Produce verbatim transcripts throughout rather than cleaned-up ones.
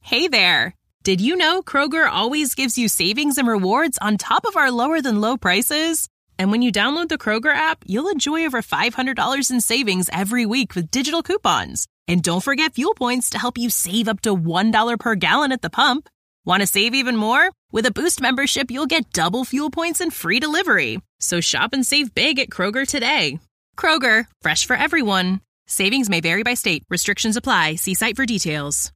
Hey there! Did you know Kroger always gives you savings and rewards on top of our lower-than-low prices? And when you download the Kroger app, you'll enjoy over five hundred dollars in savings every week with digital coupons. And don't forget fuel points to help you save up to one dollar per gallon at the pump. Want to save even more? With a Boost membership, you'll get double fuel points and free delivery. So shop and save big at Kroger today. Kroger, fresh for everyone. Savings may vary by state. Restrictions apply. See site for details.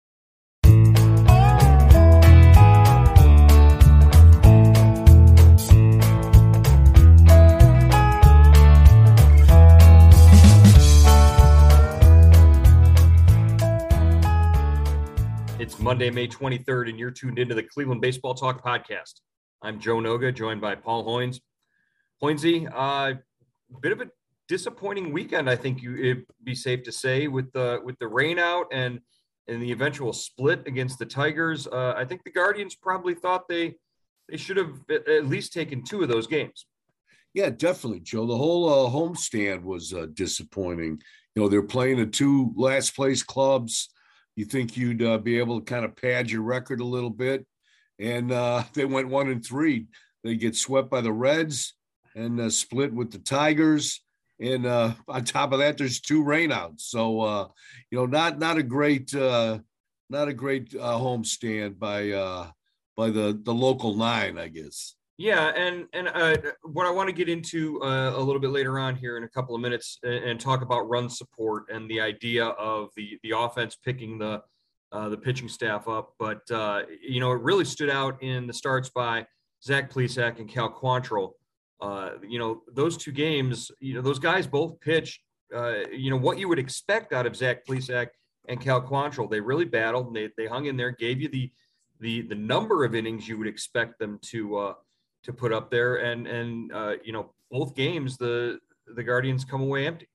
It's Monday, May twenty-third, and you're tuned into the Cleveland Baseball Talk podcast. I'm Joe Noga, joined by Paul Hoynes. Hoynesy, uh, a bit of a disappointing weekend, I think you, it'd be safe to say, with the with the rain out and, and the eventual split against the Tigers. Uh, I think the Guardians probably thought they they should have at least taken two of those games. Yeah, definitely, Joe. The whole uh, homestand was uh, disappointing. You know, they're playing the two last place clubs. You think you'd uh, be able to kind of pad your record a little bit. And uh, they went one and three. They get swept by the Reds and uh, split with the Tigers. And uh, on top of that, there's two rainouts. So, uh, you know, not not a great uh, not a great uh, homestand by uh, by the, the local nine, I guess. Yeah, and and uh, what I want to get into uh, a little bit later on here in a couple of minutes and, and talk about run support and the idea of the the offense picking the uh, the pitching staff up. But, uh, you know, it really stood out in the starts by Zach Plesac and Cal Quantrill. Uh, you know, those two games, you know, those guys both pitched, uh, you know, what you would expect out of Zach Plesac and Cal Quantrill. They really battled and they, they hung in there, gave you the the the number of innings you would expect them to uh, to put up there. And, and uh, you know, both games, the, the Guardians come away empty.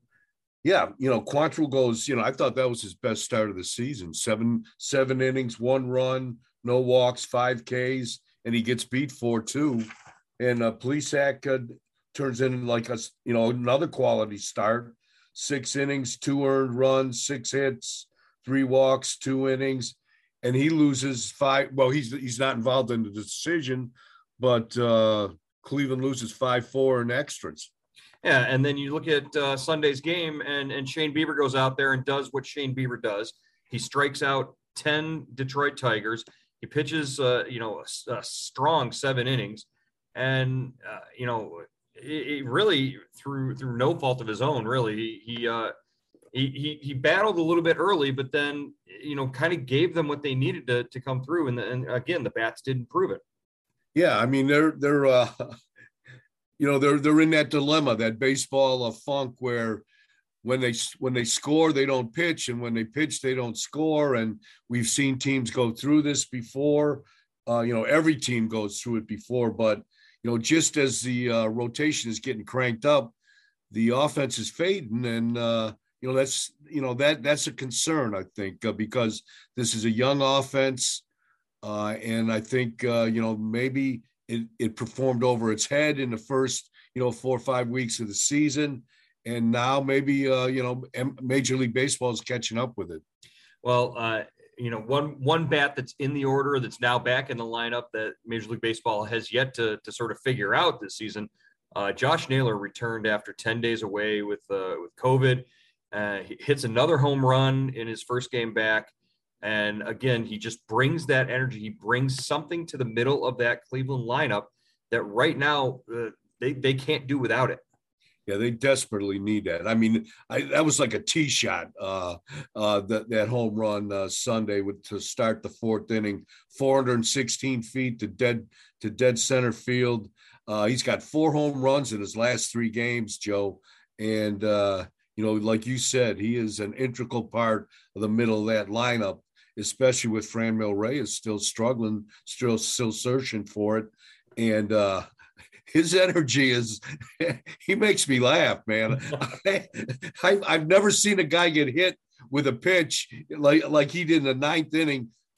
Yeah. You know, Quantrill goes, you know, I thought that was his best start of the season. Seven, seven innings, one run, no walks, five Ks, and he gets beat four two. And uh, Plesac uh, turns in like a, you know, another quality start, six innings, two earned runs, six hits, three walks, two innings. And he loses five. Well, he's, he's not involved in the decision, but uh, Cleveland loses five four in extras. Yeah, and then you look at uh, Sunday's game, and, and Shane Bieber goes out there and does what Shane Bieber does. He strikes out ten Detroit Tigers. He pitches, uh, you know, a, a strong seven innings. And, uh, you know, it, it really, through through no fault of his own, really, he he, uh, he he he battled a little bit early, but then, you know, kind of gave them what they needed to, to come through. And, the, and, again, the bats didn't prove it. Yeah, I mean, they're they're uh, you know they're they're in that dilemma, that baseball of funk, where when they when they score they don't pitch, and when they pitch they don't score. And we've seen teams go through this before. Uh, you know, every team goes through it before. But you know, just as the uh, rotation is getting cranked up, the offense is fading, and uh, you know that's you know that that's a concern, I think, uh, because this is a young offense. Uh, and I think, uh, you know, maybe it, it performed over its head in the first, you know, four or five weeks of the season. And now maybe, uh, you know, Major League Baseball is catching up with it. Well, uh, you know, one one bat that's in the order that's now back in the lineup that Major League Baseball has yet to, to sort of figure out this season. Uh, Josh Naylor returned after ten days away with, uh, with COVID. Uh, he hits another home run in his first game back. And again, he just brings that energy. He brings something to the middle of that Cleveland lineup that right now uh, they, they can't do without it. Yeah, they desperately need that. I mean, I, that was like a tee shot, uh, uh, that, that home run uh, Sunday with, to start the fourth inning, four hundred sixteen feet to dead to dead center field. Uh, he's got four home runs in his last three games, Joe. And, uh, you know, like you said, he is an integral part of the middle of that lineup, especially with Franmil Reyes still struggling, still still searching for it. And uh, his energy is, he makes me laugh, man. I, I, I've never seen a guy get hit with a pitch like, like he did in the ninth inning,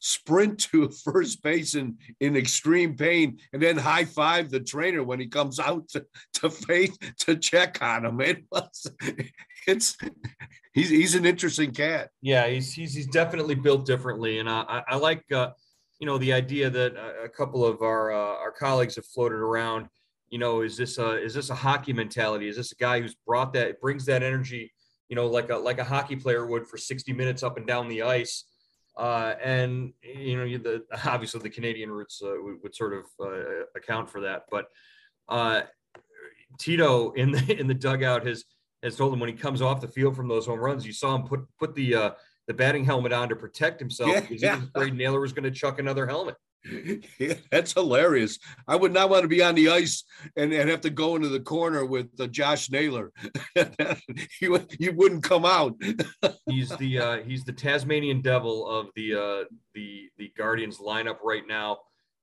sprint to first base in, in extreme pain and then high five the trainer when he comes out to, to face to check on him. It was, it's, he's, he's an interesting cat. Yeah, he's, he's, he's definitely built differently. And I, I, I like, uh, you know, the idea that a couple of our, uh, our colleagues have floated around, you know, is this a, is this a hockey mentality? Is this a guy who's brought that, brings that energy, you know, like a, like a hockey player would for sixty minutes up and down the ice? Uh, and, you know, the, obviously the Canadian roots uh, would, would sort of uh, account for that. But uh, Tito in the, in the dugout has, has told him when he comes off the field from those home runs, you saw him put, put the, uh, the batting helmet on to protect himself yeah, because yeah. he was afraid Naylor was going to chuck another helmet. Yeah, that's hilarious. I would not want to be on the ice and, and have to go into the corner with uh, Josh Naylor. you, you wouldn't come out. He's the uh, he's the Tasmanian devil of the uh, the the Guardians lineup right now,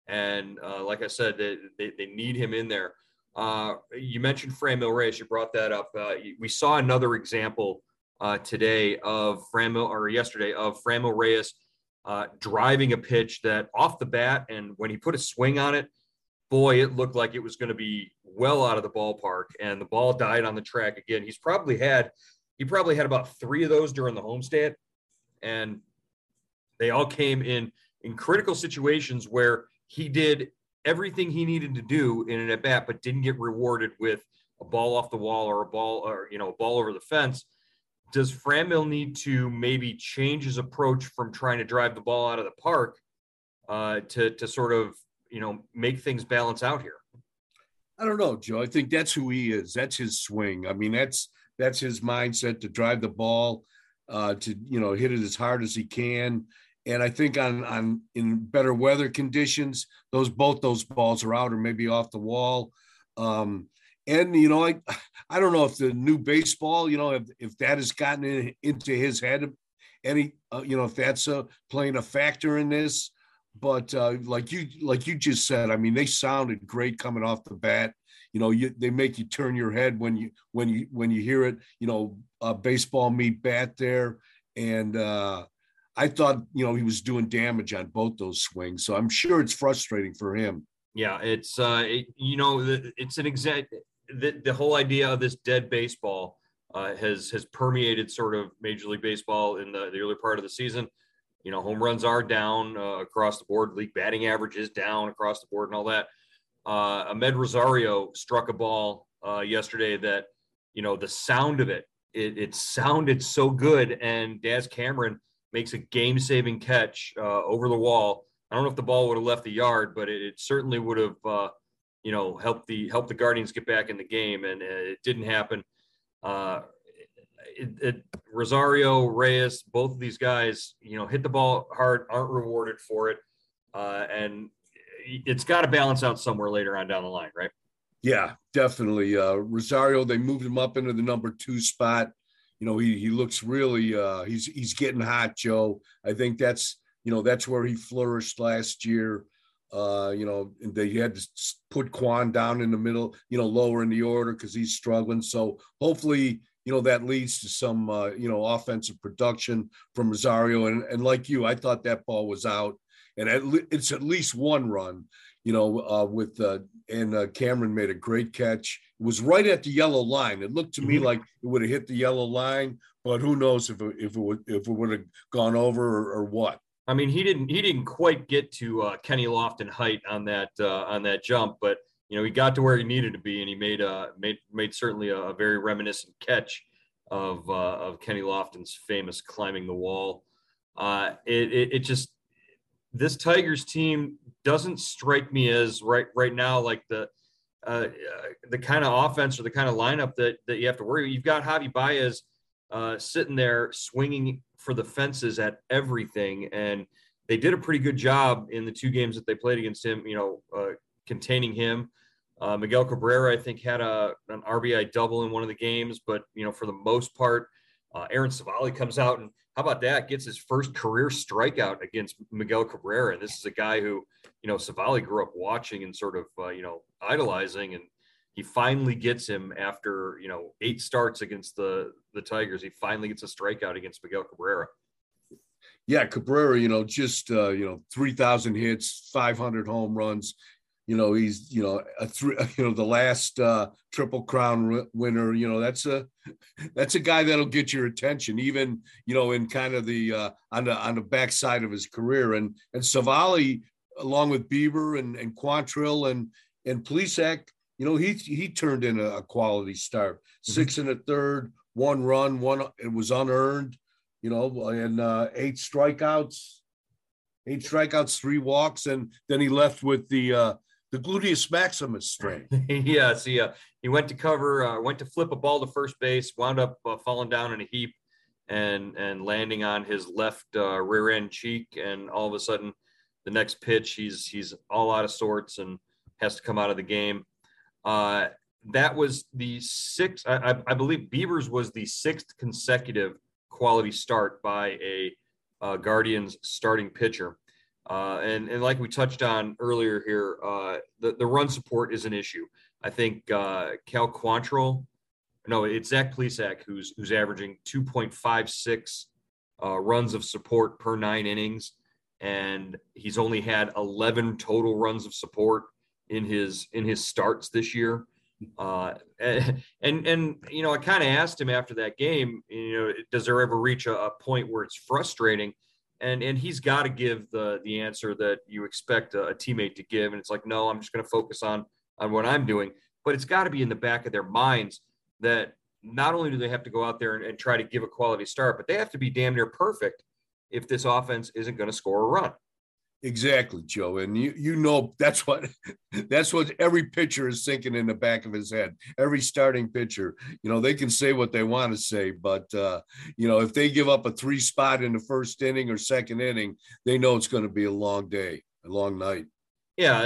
and uh, like I said, they, they they need him in there. Uh, you mentioned Franmil Reyes. You brought that up. Uh, we saw another example uh, today of Franmil or yesterday of Franmil Reyes. Uh, driving a pitch that off the bat, and when he put a swing on it, boy, it looked like it was going to be well out of the ballpark, and the ball died on the track again. He's probably had, he probably had about three of those during the homestand, and they all came in in critical situations where he did everything he needed to do in an at bat, but didn't get rewarded with a ball off the wall or a ball, or you know, a ball over the fence. Does Franmil need to maybe change his approach from trying to drive the ball out of the park uh, to to sort of, you know, make things balance out here? I don't know, Joe. I think that's who he is. That's his swing. I mean, that's that's his mindset to drive the ball, uh, to you know, hit it as hard as he can. And I think on on in better weather conditions, those both those balls are out or maybe off the wall. Um, And, you know, I I don't know if the new baseball, you know, if, if that has gotten in, into his head, any, uh, you know, if that's uh, playing a factor in this. But uh, like you like you just said, I mean, they sounded great coming off the bat. You know, you, they make you turn your head when you when you when you hear it, you know, uh, baseball meet bat there. And uh, I thought, you know, he was doing damage on both those swings. So I'm sure it's frustrating for him. Yeah, it's, uh, it, you know, it's an exact. The, the whole idea of this dead baseball uh, has has permeated sort of Major League Baseball in the, the early part of the season. You know, home runs are down uh, across the board. League batting average is down across the board and all that. Uh, Ahmed Rosario struck a ball uh, yesterday that, you know, the sound of it, it, it sounded so good. And Daz Cameron makes a game-saving catch uh, over the wall. I don't know if the ball would have left the yard, but it, it certainly would have uh, – you know, help the help the Guardians get back in the game, and it didn't happen. Uh, it, it, Rosario, Reyes, both of these guys, you know, hit the ball hard, aren't rewarded for it, uh, and it's got to balance out somewhere later on down the line, right? Yeah, definitely. Uh, Rosario, they moved him up into the number two spot. You know, he he looks really uh, he's he's getting hot, Joe. I think that's you know that's where he flourished last year. Uh, you know, they had to put Quan down in the middle, you know, lower in the order because he's struggling. So hopefully, you know, that leads to some, uh, you know, offensive production from Rosario. And, and like you, I thought that ball was out. And at le- it's at least one run, you know, uh, with uh, and uh, Cameron made a great catch. It was right at the yellow line. It looked to me like it would have hit the yellow line, but who knows if it, if it would if it would have gone over or, or what. I mean, he didn't he didn't quite get to uh, Kenny Lofton height on that uh, on that jump, but you know he got to where he needed to be, and he made uh made made certainly a, a very reminiscent catch of uh, of Kenny Lofton's famous climbing the wall. Uh, it, it it just this Tigers team doesn't strike me as right right now like the uh, the kind of offense or the kind of lineup that that you have to worry. You've got Javi Baez uh, sitting there swinging for the fences at everything. And they did a pretty good job in the two games that they played against him, you know, uh, containing him. Uh, Miguel Cabrera, I think, had a, an R B I double in one of the games, but, you know, for the most part, uh, Aaron Savali comes out and how about that? Gets his first career strikeout against Miguel Cabrera. And this is a guy who, you know, Savali grew up watching and sort of, uh, you know, idolizing. And he finally gets him after, you know, eight starts against the, the Tigers. He finally gets a strikeout against Miguel Cabrera. Yeah, Cabrera, you know, just uh, you know, three thousand hits, five hundred home runs. You know, he's you know a three, you know, the last uh, Triple Crown winner. You know, that's a that's a guy that'll get your attention, even you know, in kind of the uh, on the on the backside of his career. And and Savali, along with Bieber and and Quantrill and and Plesac, you know, he he turned in a, a quality start. Mm-hmm. Six and a third, one run, one it was unearned. You know, and uh, eight strikeouts, eight strikeouts, three walks, and then he left with the uh, the gluteus maximus strain. Yes, he uh, he went to cover, uh, went to flip a ball to first base, wound up uh, falling down in a heap, and and landing on his left uh, rear end cheek, and all of a sudden, the next pitch, he's he's all out of sorts and has to come out of the game. Uh, that was the sixth, I, I believe, Bieber's was the sixth consecutive quality start by a uh, Guardians starting pitcher. Uh, and, and like we touched on earlier here, uh, the, the run support is an issue. I think uh, Cal Quantrill, no, it's Zach Plesac who's who's averaging two point five six uh, runs of support per nine innings, and he's only had eleven total runs of support in his in his starts this year. Uh, and, and, and, you know, I kind of asked him after that game, you know, does there ever reach a, a point where it's frustrating? And, and he's got to give the, the answer that you expect a, a teammate to give. And it's like, no, I'm just going to focus on, on what I'm doing, but it's got to be in the back of their minds that not only do they have to go out there and, and try to give a quality start, but they have to be damn near perfect if this offense isn't going to score a run. Exactly, Joe. And you you know that's what that's what every pitcher is thinking in the back of his head. Every starting pitcher, you know, they can say what they want to say, but uh, you know, if they give up a three spot in the first inning or second inning, they know it's going to be a long day, a long night. Yeah,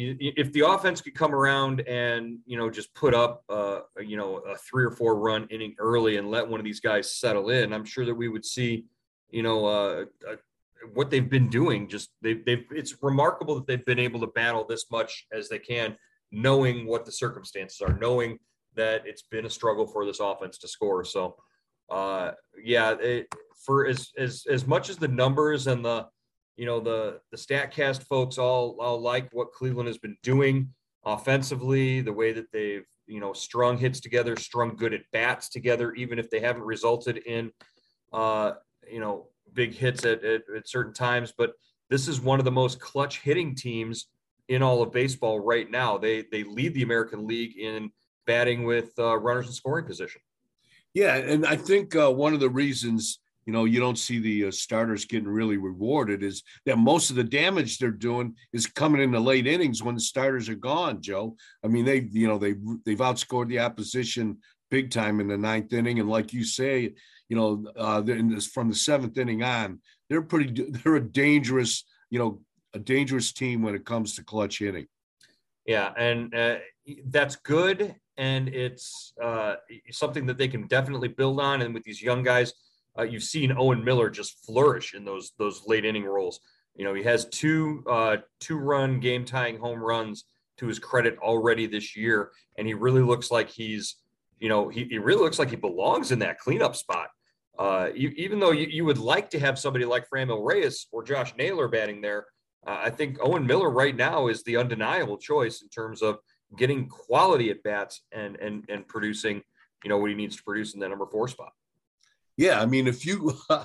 if the offense could come around and, you know, just put up, uh, you know, a three or four run inning early and let one of these guys settle in, I'm sure that we would see, you know, uh, a what they've been doing. Just they've, they've, it's remarkable that they've been able to battle this much as they can, knowing what the circumstances are, knowing that it's been a struggle for this offense to score. So, uh, yeah, it, for as, as, as much as the numbers and the, you know, the, the StatCast folks all, all like what Cleveland has been doing offensively, the way that they've, you know, strung hits together, strung good at bats together, even if they haven't resulted in, uh, you know, big hits at, at, at certain times. But this is one of the most clutch hitting teams in all of baseball right now. They they lead the American League in batting with uh, runners in scoring position. Yeah, and I think uh, one of the reasons, you know, you don't see the uh, starters getting really rewarded is that most of the damage they're doing is coming in the late innings when the starters are gone, Joe. I mean, they, you know, they, they've outscored the opposition big time in the ninth inning. And like you say, you know, uh, this, from the seventh inning on, they're pretty, they're a dangerous, you know, a dangerous team when it comes to clutch hitting. Yeah. And uh, that's good. And it's uh, something that they can definitely build on. And with these young guys, uh, you've seen Owen Miller just flourish in those, those late inning roles. You know, he has two, uh, two run game tying home runs to his credit already this year. And he really looks like he's, you know, he, he really looks like he belongs in that cleanup spot. Uh, you, even though you, you would like to have somebody like Franmil Reyes or Josh Naylor batting there, uh, I think Owen Miller right now is the undeniable choice in terms of getting quality at bats and and and producing, you know, what he needs to produce in that number four spot. Yeah, I mean, if you uh,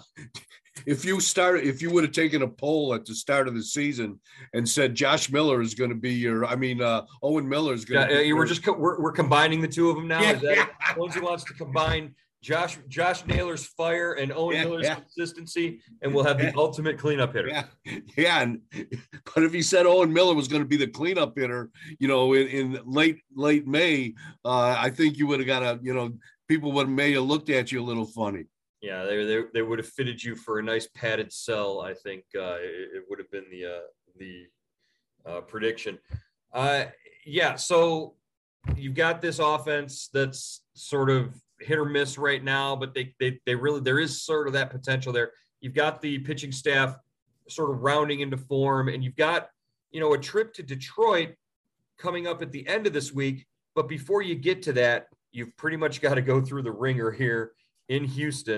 if you start if you would have taken a poll at the start of the season and said Josh Miller is going to be your, I mean, uh, Owen Miller is going to. Yeah, be we're your, just we're we're combining the two of them now. Yeah, is that yeah. it? Lindsay wants to combine Josh Josh Naylor's fire and Owen yeah, Miller's yeah. consistency, and we'll have the yeah. ultimate cleanup hitter. Yeah, yeah. And, but if he said Owen Miller was going to be the cleanup hitter, you know, in, in late late May, uh, I think you would have got a, you know, people would have may have looked at you a little funny. Yeah, they they they would have fitted you for a nice padded cell. I think uh, it, it would have been the uh, the uh, prediction. Uh, yeah, so you've got this offense that's sort of hit or miss right now, but they they they really there is sort of that potential there. You've got the pitching staff sort of rounding into form, and you've got, you know, a trip to Detroit coming up at the end of this week. But before you get to that, you've pretty much got to go through the ringer here in Houston.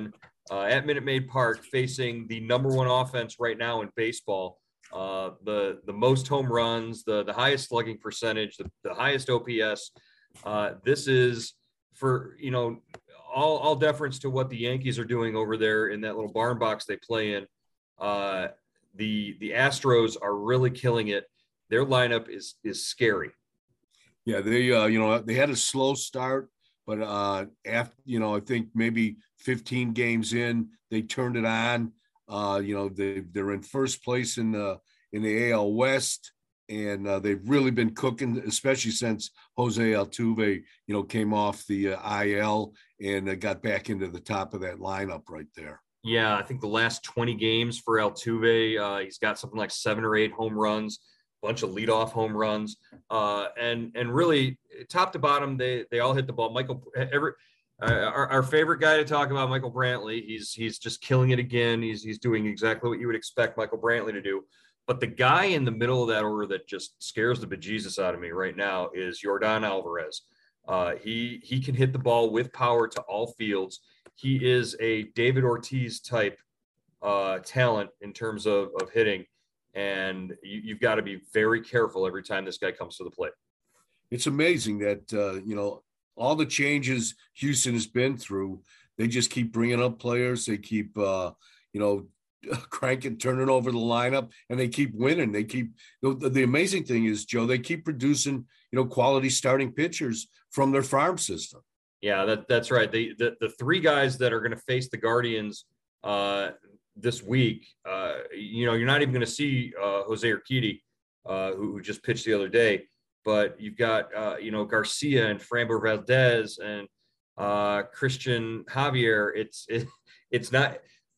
uh, at Minute Maid Park, facing the number one offense right now in baseball, uh, the the most home runs, the the highest slugging percentage, the, the highest O P S. Uh, this is for, you know, all, all deference to what the Yankees are doing over there in that little barn box they play in. Uh, the the Astros are really killing it. Their lineup is is scary. Yeah, they uh, you know, they had a slow start, but uh, after, you know, I think maybe fifteen games in, they turned it on. Uh, you know, they they're in first place in the in the A L West, and uh, they've really been cooking, especially since Jose Altuve, you know, came off the uh, I L and uh, got back into the top of that lineup right there. Yeah, I think the last twenty games for Altuve, uh, he's got something like seven or eight home runs, a bunch of leadoff home runs, uh, and and really top to bottom, they they all hit the ball. Michael, every uh, our, our favorite guy to talk about, Michael Brantley, he's he's just killing it again. He's he's doing exactly what you would expect Michael Brantley to do. But the guy in the middle of that order that just scares the bejesus out of me right now is Yordan Alvarez. Uh, he he can hit the ball with power to all fields. He is a David Ortiz type uh, talent in terms of, of hitting, and you, you've got to be very careful every time this guy comes to the plate. It's amazing that uh, you know, all the changes Houston has been through. They just keep bringing up players. They keep uh, you know. cranking, turning over the lineup, and they keep winning. They keep the, the amazing thing is, Joe, they keep producing, you know, quality starting pitchers from their farm system. Yeah, that that's right. The the, the three guys that are going to face the Guardians uh, this week, uh, you know, you're not even going to see uh, Jose Urquidy, uh, who, who just pitched the other day, but you've got uh, you know, Garcia and Framber Valdez and uh, Christian Javier. It's it, it's not.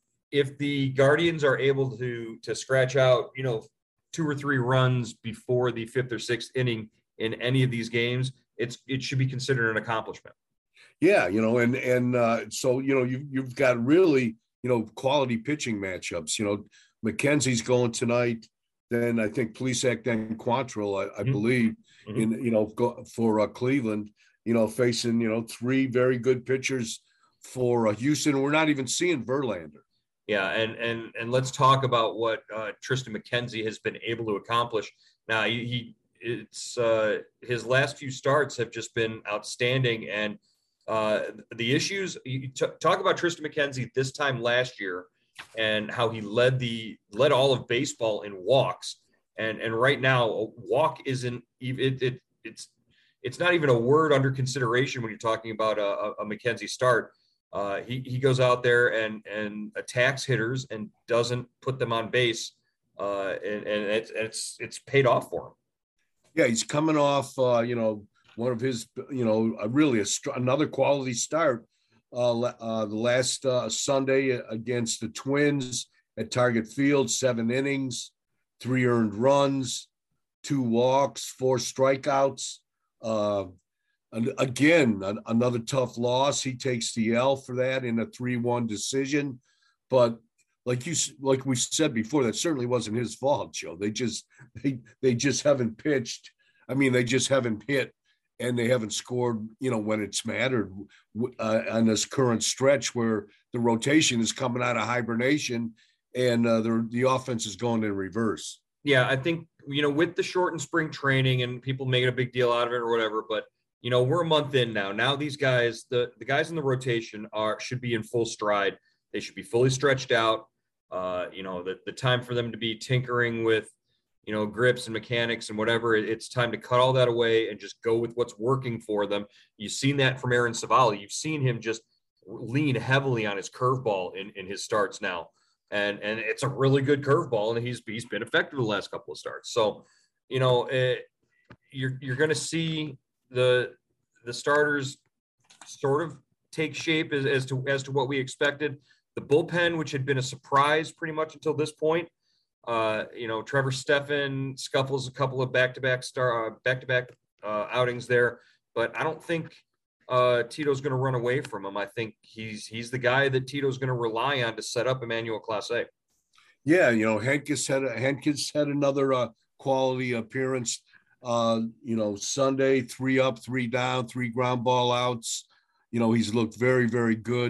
If the Guardians are able to to scratch out, you know, two or three runs before the fifth or sixth inning in any of these games, it's it should be considered an accomplishment. Yeah, you know, and and uh, so you know you've you've got really, you know, quality pitching matchups. You know, McKenzie's going tonight. Then I think Plesac, then Quantrill, I, I mm-hmm. believe, mm-hmm. in you know go, for uh, Cleveland. You know, facing you know three very good pitchers for uh, Houston. We're not even seeing Verlander. Yeah, and and and let's talk about what uh, Triston McKenzie has been able to accomplish. Now, he, he it's uh, his last few starts have just been outstanding, and uh, the issues. You t- talk about Triston McKenzie this time last year, and how he led the led all of baseball in walks, and and right now, a walk isn't even it, it it's it's not even a word under consideration when you're talking about a, a McKenzie start. Uh, he he goes out there and and attacks hitters and doesn't put them on base, uh, and and it's it's it's paid off for him. Yeah, he's coming off, uh, you know, one of his, you know, a really a, another quality start uh, uh, the last uh, Sunday against the Twins at Target Field. Seven innings, three earned runs, two walks, four strikeouts. Uh, And again, another tough loss. He takes the L for that in a three one decision. But like you, like we said before, that certainly wasn't his fault, Joe. They just they they just haven't pitched. I mean, they just haven't hit, and they haven't scored. You know, when it's mattered uh, on this current stretch where the rotation is coming out of hibernation, and uh, the the offense is going in reverse. Yeah, I think you know with the shortened spring training and people making a big deal out of it or whatever, but. You know, we're a month in now. Now these guys, the, the guys in the rotation are should be in full stride. They should be fully stretched out. Uh, you know, the, the time for them to be tinkering with, you know, grips and mechanics and whatever, it, it's time to cut all that away and just go with what's working for them. You've seen that from Aaron Savali. You've seen him just lean heavily on his curveball in, in his starts now. And and it's a really good curveball, and he's he's been effective the last couple of starts. So, you know, it, you're you're going to see the the starters sort of take shape as, as to as to what we expected. The bullpen, which had been a surprise pretty much until this point, uh, you know, Trevor Stephan scuffles a couple of back-to-back star uh, back-to-back uh, outings there, but I don't think uh, Tito's going to run away from him. I think he's he's the guy that Tito's going to rely on to set up Emmanuel Clase. Yeah, you know, Hentges had a, Hentges had another uh, quality appearance. Uh, you know, Sunday, three up, three down, three ground ball outs. You know, he's looked very, very good.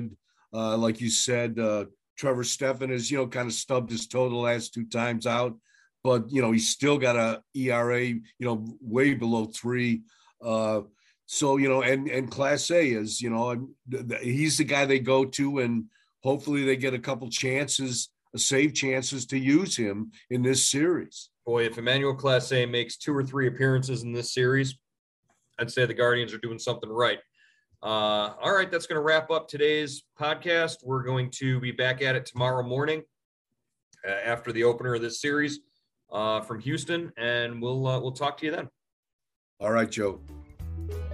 Uh, like you said, uh, Trevor Stephan has, you know, kind of stubbed his toe the last two times out, but, you know, he's still got a E R A, you know, way below three. Uh, so, you know, and, and Class A is, you know, he's the guy they go to, and hopefully they get a couple chances, save chances to use him in this series. Boy, if Emmanuel Clase makes two or three appearances in this series, I'd say the Guardians are doing something right. Uh, all right, that's going to wrap up today's podcast. We're going to be back at it tomorrow morning uh, after the opener of this series uh, from Houston, and we'll uh, we'll talk to you then. All right, Joe.